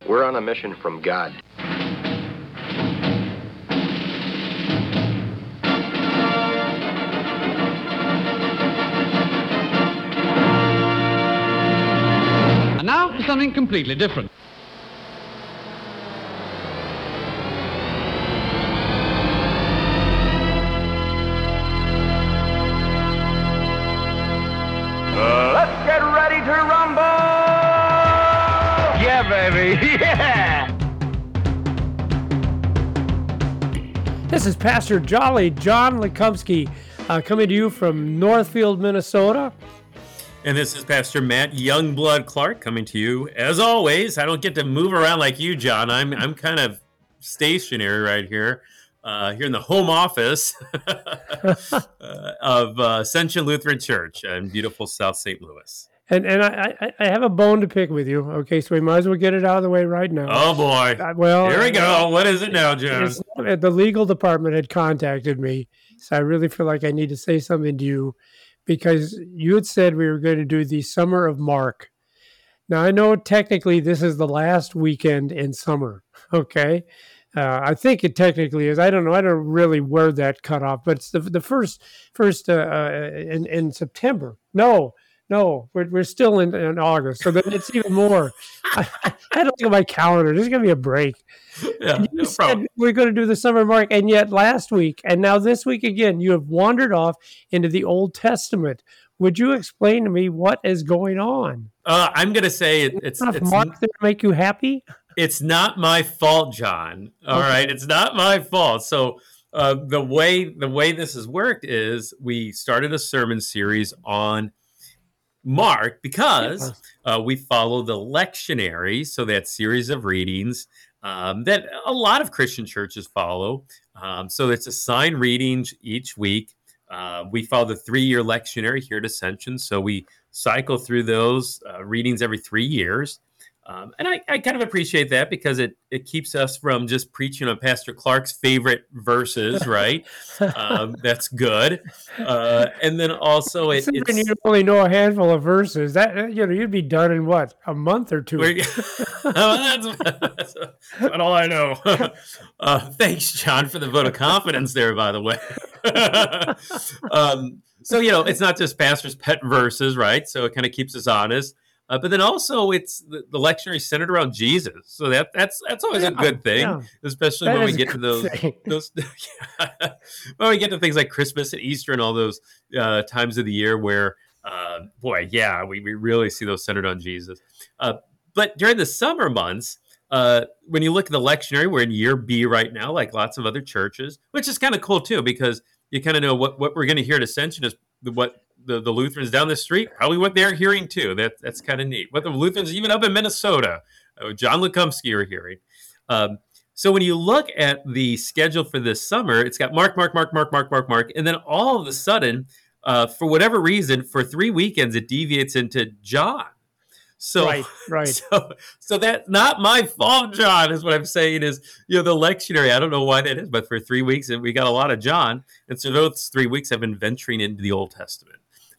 We're on a mission from God. And now for something completely different. Let's get ready to rumble! Yeah, baby, yeah! This is Pastor Jolly John Lekumsky coming to you from Northfield, Minnesota. And this is Pastor Matt Youngblood Clark coming to you. As always, I don't get to move around like you, John. I'm kind of stationary right here, here in the home office of Ascension Lutheran Church in beautiful South St. Louis. And I have a bone to pick with you. Okay, so we might as well get it out of the way right now. Oh boy! Here we go. What is it now, John? The legal department had contacted me, so I really feel like I need to say something to you, because you had said we were going to do the Summer of Mark. Now, I know technically this is the last weekend in summer, okay? I think it technically is. I don't know. I don't really word that cutoff, but it's the first in September. No, we're still in August, so then it's even more. I had to look at my calendar. There's going to be a break. Yeah, You said we're going to do the Summer Mark, and yet last week, and now this week again, you have wandered off into the Old Testament. Would you explain to me what is going on? I'm going to say it's Mark there to make you happy? It's not my fault, John. All right, it's not my fault. So the way this has worked is we started a sermon series on Mark because we follow the lectionary, so that series of readings that a lot of Christian churches follow. So it's assigned readings each week. We follow the 3-year lectionary here at Ascension, so we cycle through those readings every 3 years. And I kind of appreciate that because it keeps us from just preaching on Pastor Clark's favorite verses, right? That's good. And then also you only know a handful of verses. That you'd be done in what, a month or two? That's all I know. Thanks, John, for the vote of confidence there, by the way. So it's not just Pastor's pet verses, right? So it kind of keeps us honest. But then also it's the lectionary centered around Jesus. So that's always a good thing, especially when we get to those when we get to things like Christmas and Easter and all those times of the year where, we really see those centered on Jesus. But during the summer months, when you look at the lectionary, we're in year B right now, like lots of other churches, which is kind of cool too, because you kind of know what we're going to hear at Ascension is what the Lutherans down the street, probably what they're hearing too. That's kind of neat. What the Lutherans, even up in Minnesota, John Lekumsky are hearing. So when you look at the schedule for this summer, it's got Mark, and then all of a sudden, for whatever reason, for 3 weekends, it deviates into John. So, right. So that's not my fault, John, is what I'm saying is, the lectionary, I don't know why that is, but for 3 weeks, we got a lot of John. And so those 3 weeks have been venturing into the Old Testament.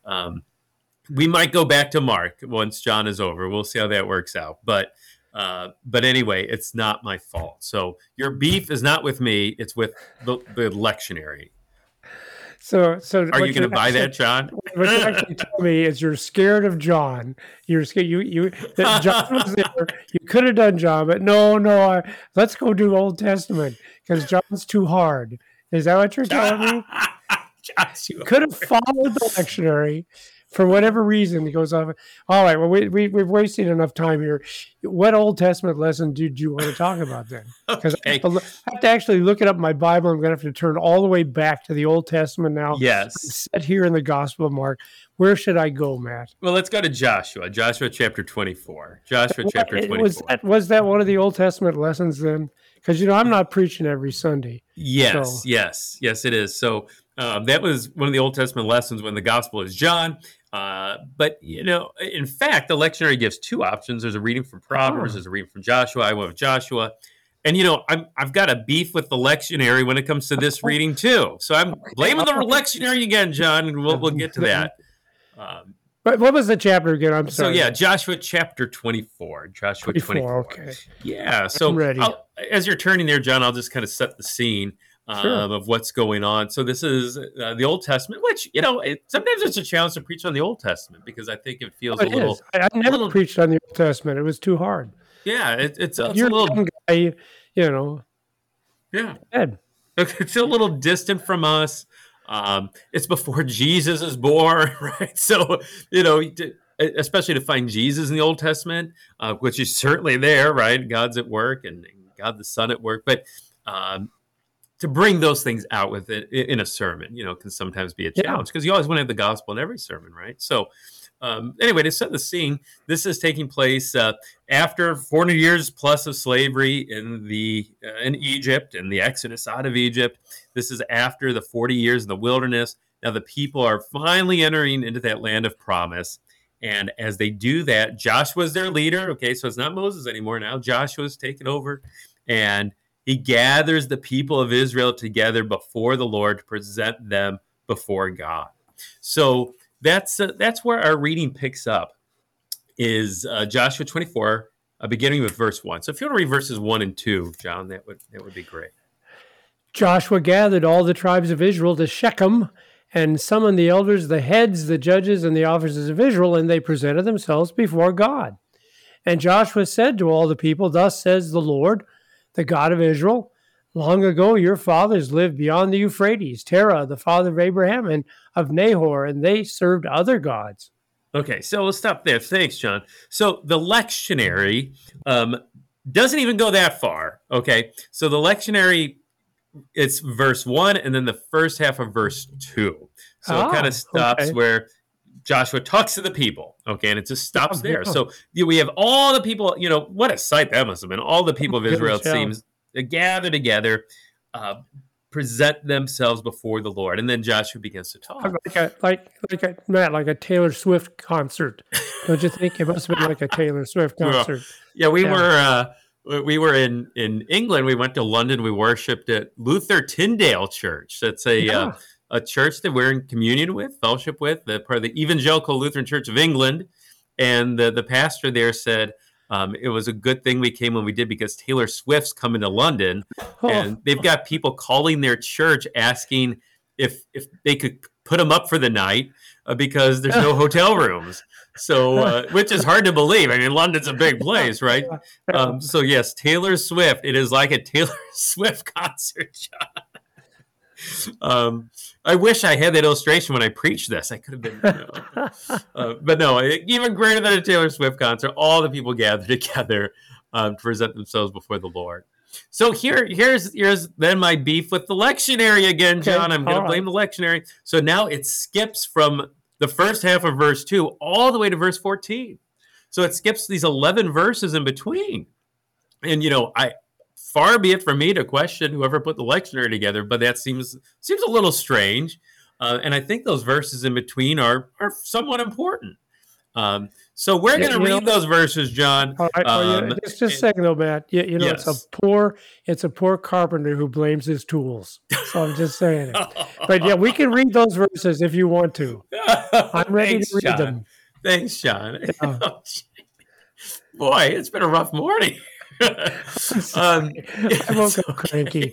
We might go back to Mark once John is over. We'll see how that works out. But anyway, it's not my fault. So your beef is not with me. It's with the lectionary. So are you going to buy that, John? What you actually told me is you're scared of John. You're scared. That John was there. You could have done John, but no. Let's go do Old Testament because John's too hard. Is that what you're telling me? You could have followed the lectionary for whatever reason. It goes off. All right. Well, we've wasted enough time here. What Old Testament lesson did you want to talk about then? Because I have to actually look it up in my Bible. I'm going to have to turn all the way back to the Old Testament now. Yes. I'm set here in the Gospel of Mark. Where should I go, Matt? Well, let's go to Joshua chapter 24. Chapter 24. Was that one of the Old Testament lessons then? Because, I'm not preaching every Sunday. Yes, it is. So that was one of the Old Testament lessons when the gospel is John. But, in fact, the lectionary gives 2 options. There's a reading from Proverbs. There's a reading from Joshua. I went with Joshua. And, I've got a beef with the lectionary when it comes to this reading, too. So I'm blaming the lectionary again, John, and we'll get to that. But what was the chapter again? I'm sorry. So yeah, Joshua chapter 24. Joshua 24. Okay. Yeah. So I'm ready. As you're turning there, John, I'll just kind of set the scene of what's going on. So this is the Old Testament, which, sometimes it's a challenge to preach on the Old Testament because I think it feels a little. I never preached on the Old Testament. It was too hard. Yeah, it's a You're little. a young guy, Yeah. Ed. It's a little distant from us. It's before Jesus is born, right? So, especially to find Jesus in the Old Testament, which is certainly there, right? God's at work and God the Son at work. But to bring those things out with it in a sermon, can sometimes be a challenge because you always want to have the gospel in every sermon, right? So, anyway, to set the scene, this is taking place after 400 years plus of slavery in Egypt and the Exodus out of Egypt. This is after the 40 years in the wilderness. Now the people are finally entering into that land of promise. And as they do that, Joshua's their leader. Okay, so it's not Moses anymore now. Joshua's taken over, and he gathers the people of Israel together before the Lord to present them before God. So that's where our reading picks up, is Joshua 24, beginning with verse 1. So if you want to read verses 1 and 2, John, that would be great. Joshua gathered all the tribes of Israel to Shechem and summoned the elders, the heads, the judges, and the officers of Israel, and they presented themselves before God. And Joshua said to all the people, "Thus says the Lord, the God of Israel, long ago your fathers lived beyond the Euphrates, Terah, the father of Abraham, and of Nahor, and they served other gods." Okay, so we'll stop there. Thanks, John. So the lectionary doesn't even go that far, okay? So the lectionary, it's verse 1 and then the first half of verse 2. So it kind of stops where Joshua talks to the people, okay? And it just stops there. So we have all the people, what a sight that must have been. All the people of Israel, it seems, gather together, present themselves before the Lord, and then Joshua begins to talk. Like a Taylor Swift concert. Don't you think it must have been like a Taylor Swift concert? We were in England. We went to London. We worshipped at Luther Tyndale Church. That's a church that we're in communion with, fellowship with, part of the Evangelical Lutheran Church of England. And the pastor there said, it was a good thing we came when we did because Taylor Swift's coming to London, and they've got people calling their church asking if they could put them up for the night because there's no hotel rooms. So, which is hard to believe. I mean, London's a big place, right? So yes, Taylor Swift. It is like a Taylor Swift concert, John. I wish I had that illustration when I preached this. I could have been, but no, even greater than a Taylor Swift concert. All the people gather together to present themselves before the Lord. So here's then my beef with the lectionary again, John. I'm going to blame the lectionary. So now it skips from the first half of verse 2 all the way to verse 14. So it skips these 11 verses in between. And far be it from me to question whoever put the lectionary together, but that seems a little strange. And I think those verses in between are somewhat important. So we're going to read those verses, John. Just a second, though, Matt. Yes. It's a poor carpenter who blames his tools. So I'm just saying it. But we can read those verses if you want to. I'm ready to read them. Thanks, John. Yeah. Boy, it's been a rough morning. I woke up cranky.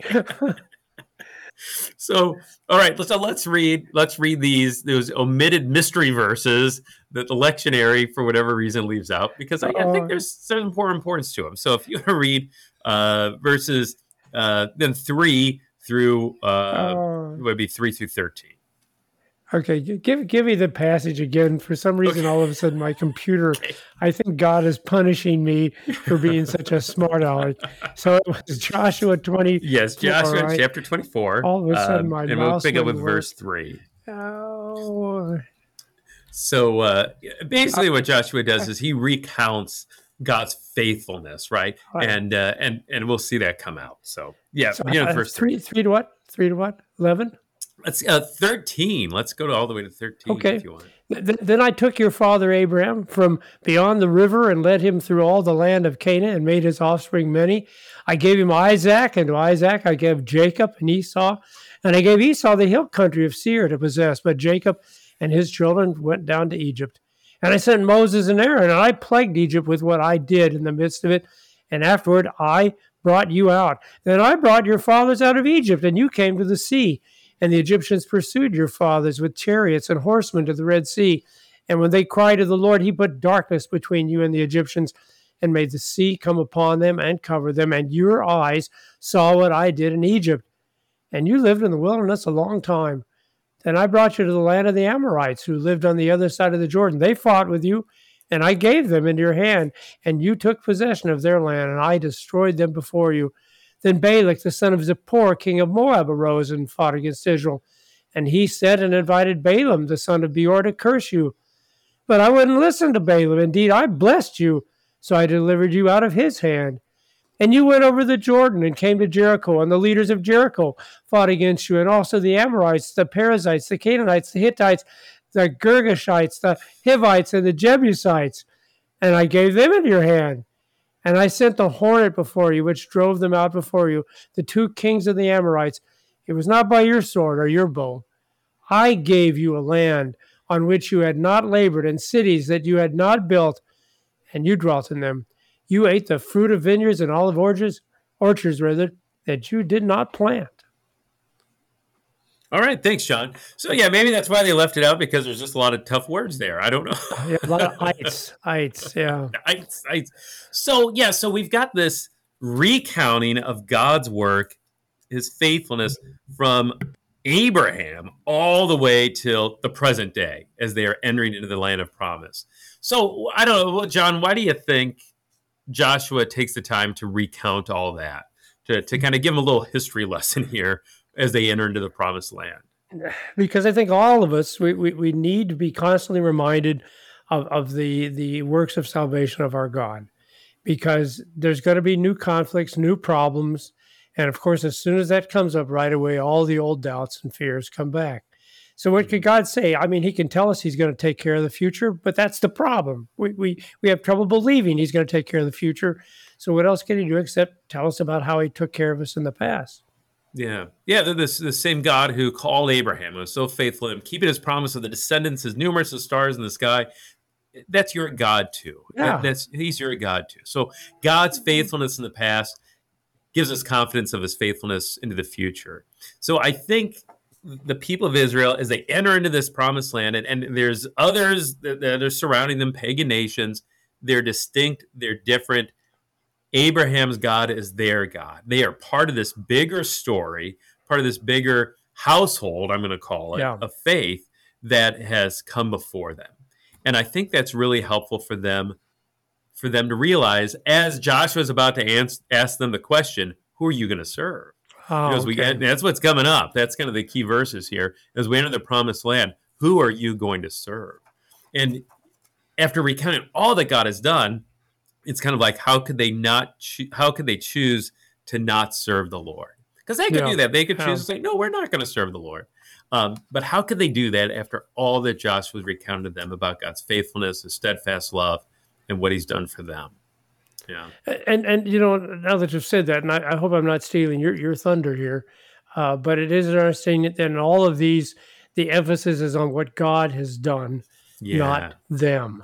So, all right, let's read those omitted mystery verses that the lectionary, for whatever reason, leaves out, because I think there's some importance to them. So, if you want to read verses then 3 through would be 3 through 13. Okay, give me the passage again. For some reason, all of a sudden, my computer, I think God is punishing me for being such a smart aleck. So it was Joshua 20. Yes, Joshua chapter 24. All of a sudden, my and mouse we'll pick up with work. verse 3. Oh. So basically what Joshua does is he recounts God's faithfulness, right? And we'll see that come out. So, verse 3. 3 to what? 3 to what? 11? Let's 13. Let's go all the way to 13 if you want. Then I took your father Abraham from beyond the river and led him through all the land of Canaan and made his offspring many. I gave him Isaac, and to Isaac I gave Jacob and Esau. And I gave Esau the hill country of Seir to possess. But Jacob and his children went down to Egypt. And I sent Moses and Aaron, and I plagued Egypt with what I did in the midst of it. And afterward, I brought you out. Then I brought your fathers out of Egypt, and you came to the sea. And the Egyptians pursued your fathers with chariots and horsemen to the Red Sea. And when they cried to the Lord, he put darkness between you and the Egyptians and made the sea come upon them and cover them. And your eyes saw what I did in Egypt. And you lived in the wilderness a long time. Then I brought you to the land of the Amorites, who lived on the other side of the Jordan. They fought with you, and I gave them into your hand, and you took possession of their land, and I destroyed them before you. Then Balak, the son of Zippor, king of Moab, arose and fought against Israel. And he sent and invited Balaam, the son of Beor, to curse you. But I wouldn't listen to Balaam. Indeed, I blessed you, so I delivered you out of his hand. And you went over the Jordan and came to Jericho, and the leaders of Jericho fought against you, and also the Amorites, the Perizzites, the Canaanites, the Hittites, the Girgashites, the Hivites, and the Jebusites. And I gave them into your hand. And I sent the hornet before you, which drove them out before you, the 2 kings of the Amorites. It was not by your sword or your bow. I gave you a land on which you had not labored, and cities that you had not built, and you dwelt in them. You ate the fruit of vineyards and olive orchards that you did not plant. All right, thanks, John. So yeah, maybe that's why they left it out, because there's just a lot of tough words there. I don't know. Yeah, a lot of ites, yeah. Ites. So yeah, so we've got this recounting of God's work, his faithfulness from Abraham all the way till the present day as they are entering into the land of promise. So I don't know, John, why do you think Joshua takes the time to recount all that, to kind of give them a little history lesson here as they enter into the promised land? Because I think all of us, we need to be constantly reminded of the works of salvation of our God, because there's going to be new conflicts, new problems. And of course, as soon as that comes up right away, all the old doubts and fears come back. So what could God say? I mean, he can tell us he's going to take care of the future, but that's the problem. We have trouble believing he's going to take care of the future. So what else can he do except tell us about how he took care of us in the past? Yeah. The same God who called Abraham, who was so faithful in keeping his promise of the descendants as numerous as stars in the sky. That's your God too. Yeah. He's your God too. So God's faithfulness in the past gives us confidence of his faithfulness into the future. So I think the people of Israel, as they enter into this promised land, and there's others that are surrounding them, pagan nations, they're distinct, they're different. Abraham's God is their God. They are part of this bigger story, part of this bigger household, I'm going to call it, of faith that has come before them. And I think that's really helpful for them to realize, as Joshua is about to ask them the question, who are you going to serve? That's what's coming up. That's kind of the key verses here. As we enter the promised land, who are you going to serve? And after recounting all that God has done, it's kind of like, how could they choose to not serve the Lord? Because they could do that. They could choose to say, no, we're not going to serve the Lord. But how could they do that after all that Joshua recounted to them about God's faithfulness, his steadfast love, and what he's done for them? Yeah. And now that you've said that, and I hope I'm not stealing your thunder here, but it is interesting that in all of these, the emphasis is on what God has done, not them.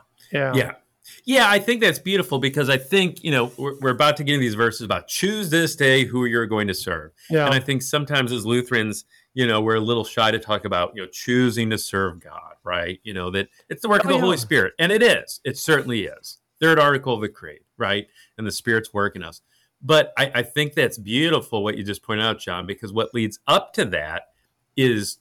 Yeah, I think that's beautiful, because I think, we're about to get into these verses about choose this day who you're going to serve. Yeah. And I think sometimes as Lutherans, we're a little shy to talk about, choosing to serve God, right? That it's the work of the Holy Spirit. And it is. It certainly is. Third article of the Creed, right? And the Spirit's work in us. But I think that's beautiful what you just pointed out, John, because what leads up to that is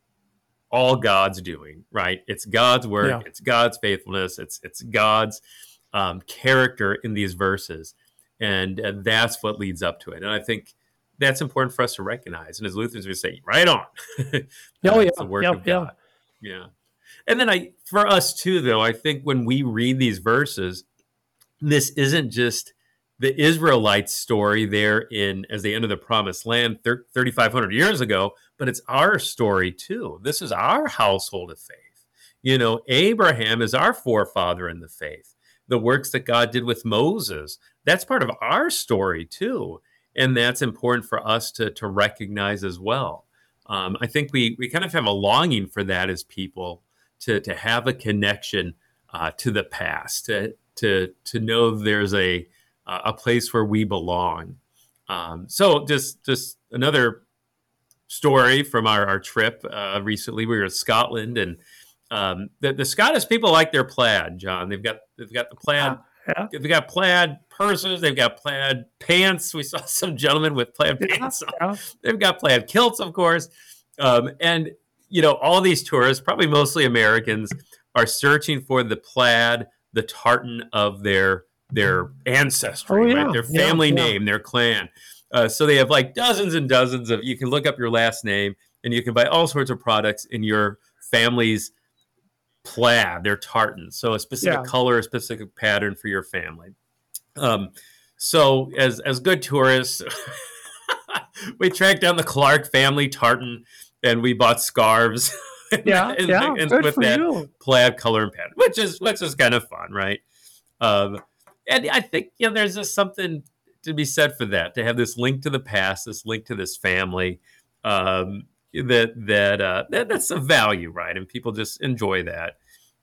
all God's doing, right? It's God's work. It's God's faithfulness. It's God's character in these verses. And that's what leads up to it. And I think that's important for us to recognize. And as Lutherans, we say, right on. It's the work of God. Yeah. And then for us too, though, I think when we read these verses, this isn't just the Israelites' story there as they enter the promised land 3,500 years ago, but it's our story too. This is our household of faith. Abraham is our forefather in the faith. The works that God did with Moses, that's part of our story too. And that's important for us to recognize as well. I think we kind of have a longing for that as people, to have a connection to the past, to know there's a place where we belong. So just another story from our trip recently. We were in Scotland, and the Scottish people like their plaid, John. They've got the plaid. Yeah. They've got plaid purses. They've got plaid pants. We saw some gentlemen with plaid pants on. Yeah. They've got plaid kilts, of course. And, all these tourists, probably mostly Americans, are searching for the plaid, the tartan of their ancestry, right? Their family name, their clan. So they have like dozens and dozens of, you can look up your last name and you can buy all sorts of products in your family's plaid, their tartan. So a specific color, a specific pattern for your family. So as good tourists, we tracked down the Clark family tartan and we bought scarves. and with that plaid color and pattern, which is kind of fun, right? And I think there's just something to be said for that, to have this link to the past, this link to this family, that's a value, right? And people just enjoy that.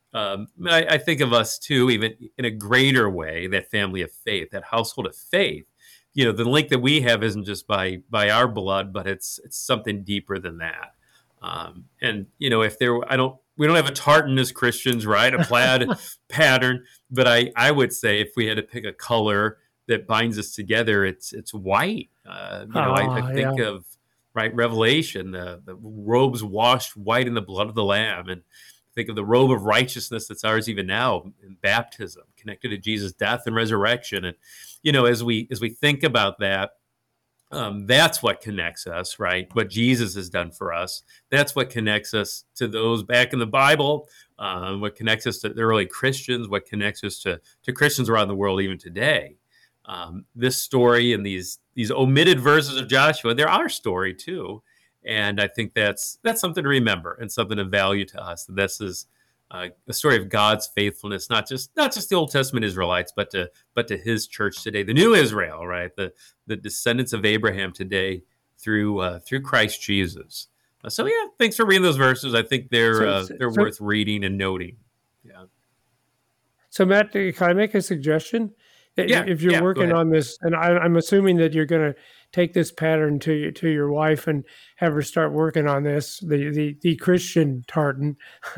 I think of us too, even in a greater way, that family of faith, that household of faith. The link that we have isn't just by our blood, but it's something deeper than that. And if we don't have a tartan as Christians, right? A plaid pattern, but I would say if we had to pick a color that binds us together, it's white. I think of Revelation, the robes washed white in the blood of the Lamb, and think of the robe of righteousness that's ours even now in baptism, connected to Jesus' death and resurrection. And as we think about that, that's what connects us, right? What Jesus has done for us. That's what connects us to those back in the Bible. What connects us to the early Christians. What connects us to Christians around the world even today. This story and these omitted verses of Joshua, they're our story too. And I think that's something to remember and something to value to us. This is a story of God's faithfulness, not just the Old Testament Israelites, but to His church today, the new Israel, right? The descendants of Abraham today through Christ Jesus. So thanks for reading those verses. I think they're worth reading and noting. Yeah. So Matt, can I make a suggestion? If you're working on this, and I'm assuming that you're going to take this pattern to your wife and have her start working on this, the Christian tartan.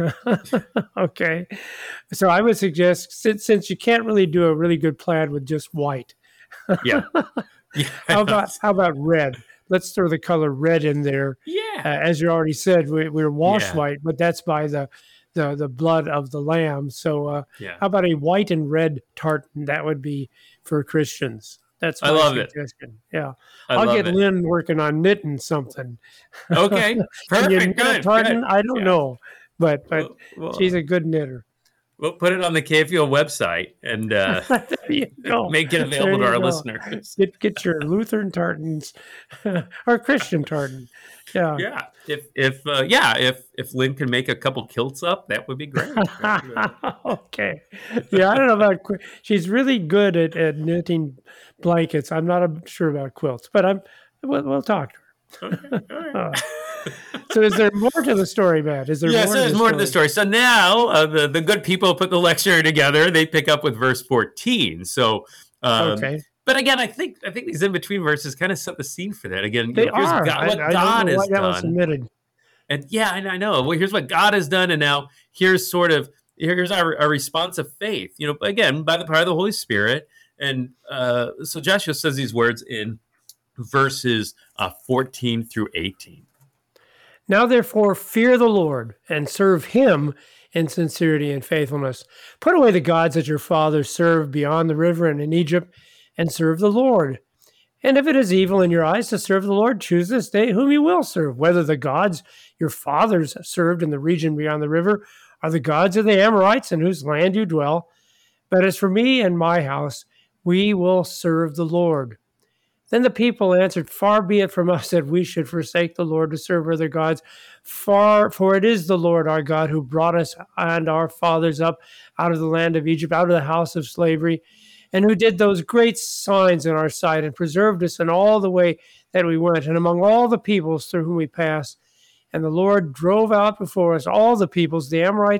Okay. So I would suggest, since you can't really do a really good plaid with just white. Yeah. How about red? Let's throw the color red in there. Yeah. As you already said, we're washed white, but that's by the blood of the Lamb. So how about a white and red tartan? That would be for Christians. That's my suggestion. Yeah. I'll get Lynn working on knitting something. Okay. Perfect. Good. Tartan? I don't know, but well, she's a good knitter. We'll put it on the KFUO website and make it available to our listeners. Get your Lutheran tartans or Christian tartan. Yeah. Yeah. If Lynn can make a couple kilts up, that would be great. Okay. Yeah, I don't know about she's really good at knitting blankets. I'm not sure about quilts, but we'll talk to her. Okay. All right. So is there more to the story, Matt? There's more to the story. So now the good people put the lectionary together. They pick up with verse 14. So okay. But again, I think these in between verses kind of set the scene for that. Again, here's what God has done. And I know. Well, here's what God has done, and now here's our response of faith. Again, by the power of the Holy Spirit. And so Joshua says these words in verses 14 through 18. Now, therefore, fear the Lord and serve Him in sincerity and faithfulness. Put away the gods that your fathers served beyond the river and in Egypt, and serve the Lord. And if it is evil in your eyes to serve the Lord, choose this day whom you will serve, whether the gods your fathers served in the region beyond the river are the gods of the Amorites in whose land you dwell. But as for me and my house, we will serve the Lord. Then the people answered, far be it from us that we should forsake the Lord to serve other gods. For it is the Lord our God who brought us and our fathers up out of the land of Egypt, out of the house of slavery, and who did those great signs in our sight and preserved us in all the way that we went and among all the peoples through whom we passed. And the Lord drove out before us all the peoples, the Amorites,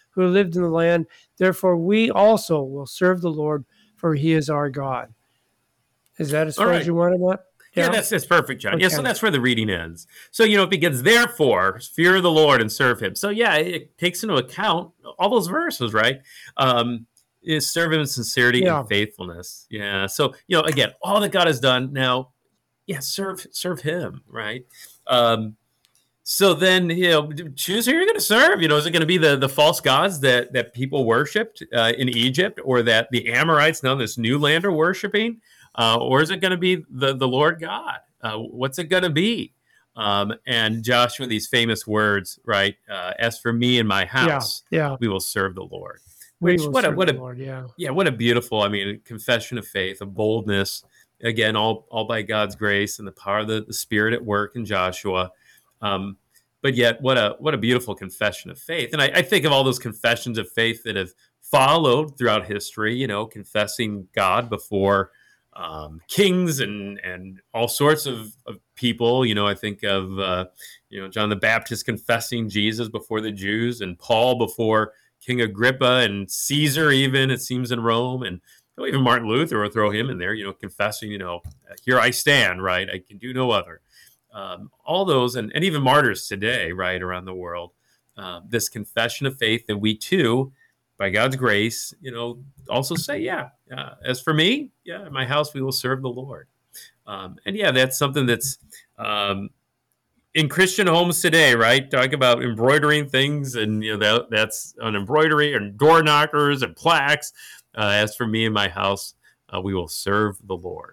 who lived in the land. Therefore, we also will serve the Lord, for he is our God. Is that as far as you want it, Matt? Yeah, that's perfect, John. Okay. Yeah, so that's where the reading ends. So, it begins, therefore, fear the Lord and serve him. So, yeah, it takes into account all those verses, right? Is serve him in sincerity and faithfulness. Yeah. So, again, all that God has done now, serve him, right? So then, choose who you're going to serve. Is it going to be the false gods that people worshipped in Egypt, or that the Amorites now in this new land are worshiping? Or is it going to be the Lord God? What's it going to be? And Joshua, these famous words, right? As for me and my house, we will serve the Lord. What a beautiful, confession of faith, a boldness. Again, all by God's grace and the power of the Spirit at work in Joshua. But yet, what a beautiful confession of faith. And I think of all those confessions of faith that have followed throughout history. Confessing God before kings and all sorts of people. I think of John the Baptist confessing Jesus before the Jews, and Paul before King Agrippa, and Caesar even, it seems, in Rome, and even Martin Luther will throw him in there, confessing, here I stand, right? I can do no other. All those, and even martyrs today, right, around the world. This confession of faith that we too, by God's grace, also say, as for me, in my house, we will serve the Lord. And that's something that's in Christian homes today, right? Talk about embroidering things, and that's on embroidery and door knockers and plaques. As for me and my house, we will serve the Lord.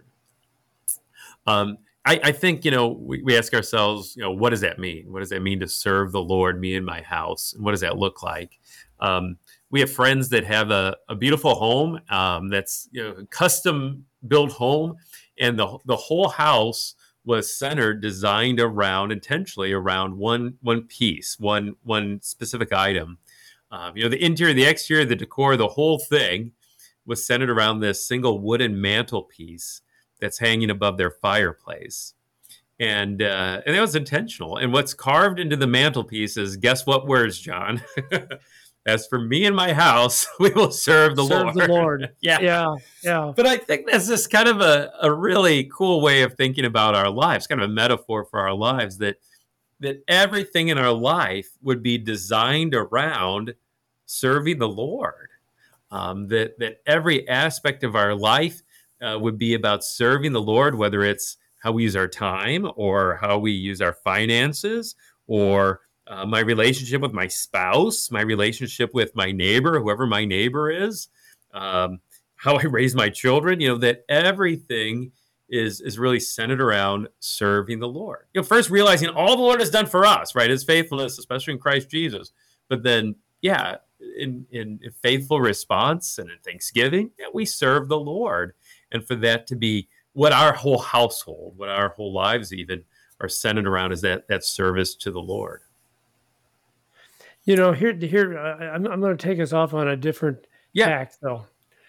I think, we ask ourselves, what does that mean? What does that mean to serve the Lord, me and my house? And what does that look like? We have friends that have a beautiful home that's custom built home, and the whole house was centered, designed intentionally around one piece, one specific item. The interior, the exterior, the decor, the whole thing was centered around this single wooden mantelpiece that's hanging above their fireplace. And that was intentional. And what's carved into the mantelpiece is, guess what words, John? As for me and my house, we will serve the Lord. Serve the Lord. Yeah. But I think that's just kind of a really cool way of thinking about our lives, kind of a metaphor for our lives, that everything in our life would be designed around serving the Lord. That every aspect of our life would be about serving the Lord, whether it's how we use our time, or how we use our finances, or my relationship with my spouse, my relationship with my neighbor, whoever my neighbor is, how I raise my children, that everything is really centered around serving the Lord. First realizing all the Lord has done for us, right? His faithfulness, especially in Christ Jesus. But then, in faithful response and in thanksgiving, we serve the Lord. And for that to be what our whole household, what our whole lives even are centered around, is that service to the Lord. Here, I'm going to take us off on a different tack, though,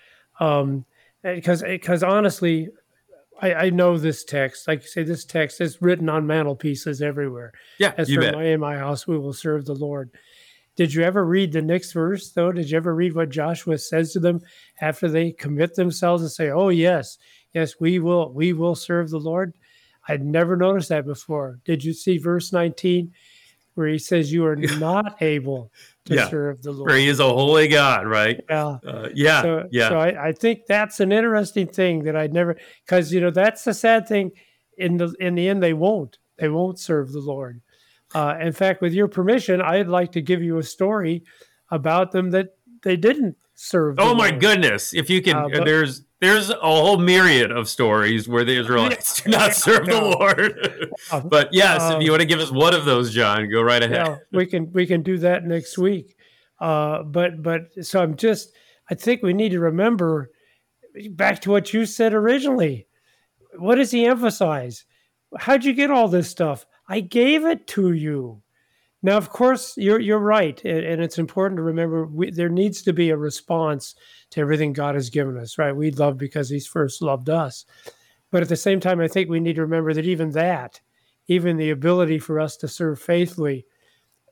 because honestly, I know this text. Like you say, this text is written on mantelpieces everywhere. Yeah, as for me and my house, we will serve the Lord. Did you ever read the next verse, though? Did you ever read what Joshua says to them after they commit themselves and say, "Oh yes, we will serve the Lord"? I'd never noticed that before. Did you see verse 19? Where he says you are not able to serve the Lord. For he is a holy God, right? So I think that's an interesting thing that I'd never, because that's the sad thing. In the end, they won't serve the Lord. In fact, with your permission, I'd like to give you a story about them that they didn't serve. Oh my goodness! If you can, there's a whole myriad of stories where the Israelites do not serve the Lord. But yes, if you want to give us one of those, John, go right ahead. We can do that next week. But so I think we need to remember back to what you said originally. What does he emphasize? How'd you get all this stuff? I gave it to you. Now, of course, you're right, and it's important to remember there needs to be a response to everything God has given us, right? We love because He's first loved us. But at the same time, I think we need to remember that even the ability for us to serve faithfully,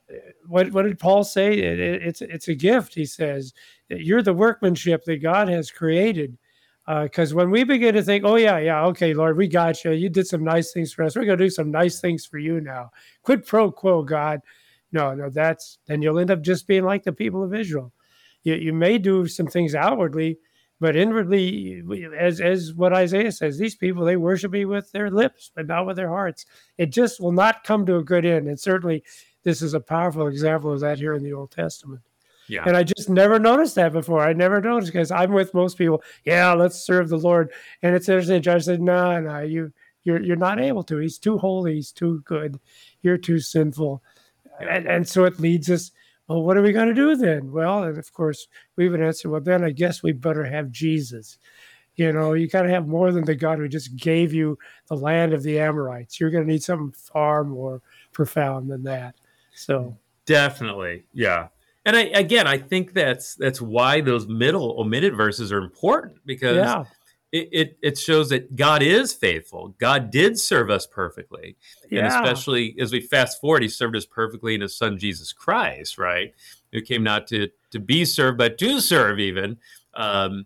what did Paul say? It's a gift. He says, you're the workmanship that God has created. Because when we begin to think, oh, yeah, okay, Lord, we got you. You did some nice things for us. We're going to do some nice things for you now. Quid pro quo, God. No, then you'll end up just being like the people of Israel. You may do some things outwardly, but inwardly, as what Isaiah says, these people, they worship me with their lips, but not with their hearts. It just will not come to a good end. And certainly this is a powerful example of that here in the Old Testament. Yeah. And I just never noticed that before. I never noticed, because I'm with most people. Yeah, let's serve the Lord. And it's interesting. Judge said, no, you're not able to. He's too holy. He's too good. You're too sinful. Yeah. And so it leads us, well, what are we going to do then? Well, and of course, we would answer, well, then I guess we better have Jesus. You got to have more than the God who just gave you the land of the Amorites. You're going to need something far more profound than that. So definitely, yeah. And I think that's why those middle omitted verses are important, because it shows that God is faithful. God did serve us perfectly. Yeah. And especially as we fast forward, he served us perfectly in his son, Jesus Christ, right? Who came not to be served, but to serve even. And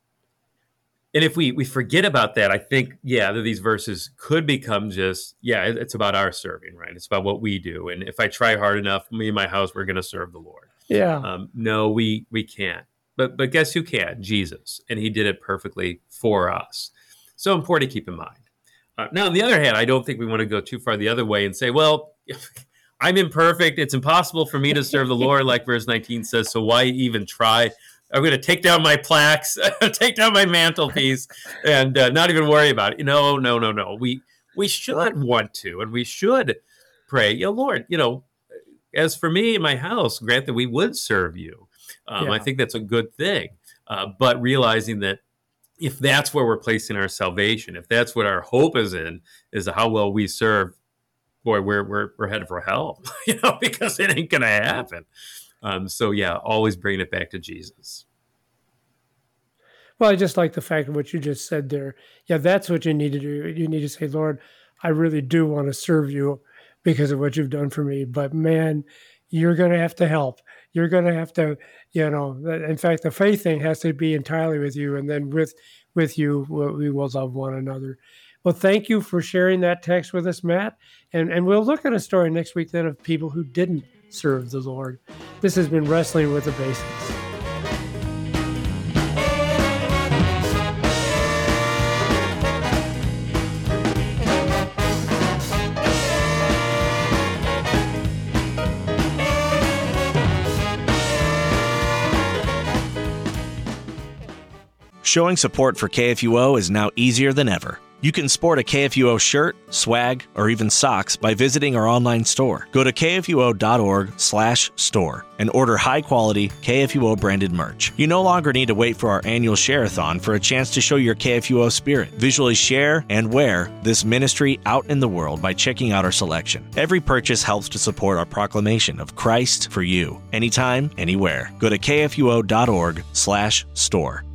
if we forget about that, I think, that these verses could become just, it's about our serving, right? It's about what we do. And if I try hard enough, me and my house, we're going to serve the Lord. Yeah. No, we can't. But guess who can? Jesus. And he did it perfectly for us. So important to keep in mind. Now, on the other hand, I don't think we want to go too far the other way and say, well, I'm imperfect. It's impossible for me to serve the Lord, like verse 19 says. So why even try? I'm going to take down my plaques, take down my mantelpiece, and not even worry about it. No. We should want to, and we should pray, Lord, as for me and my house, grant that we would serve you. I think that's a good thing. But realizing that if that's where we're placing our salvation, if that's what our hope is in, is how well we serve, boy, we're headed for hell, because it ain't going to happen. Always bringing it back to Jesus. Well, I just like the fact of what you just said there. Yeah, that's what you need to do. You need to say, Lord, I really do want to serve you because of what you've done for me. But man, you're going to have to help. You're going to have to, in fact, the faith thing has to be entirely with you. And then with you, we will love one another. Well, thank you for sharing that text with us, Matt. And we'll look at a story next week then of people who didn't serve the Lord. This has been Wrestling with the Basics. Showing support for KFUO is now easier than ever. You can sport a KFUO shirt, swag, or even socks by visiting our online store. Go to kfuo.org/store and order high-quality KFUO-branded merch. You no longer need to wait for our annual share-a-thon for a chance to show your KFUO spirit. Visually share and wear this ministry out in the world by checking out our selection. Every purchase helps to support our proclamation of Christ for you, anytime, anywhere. Go to kfuo.org/store.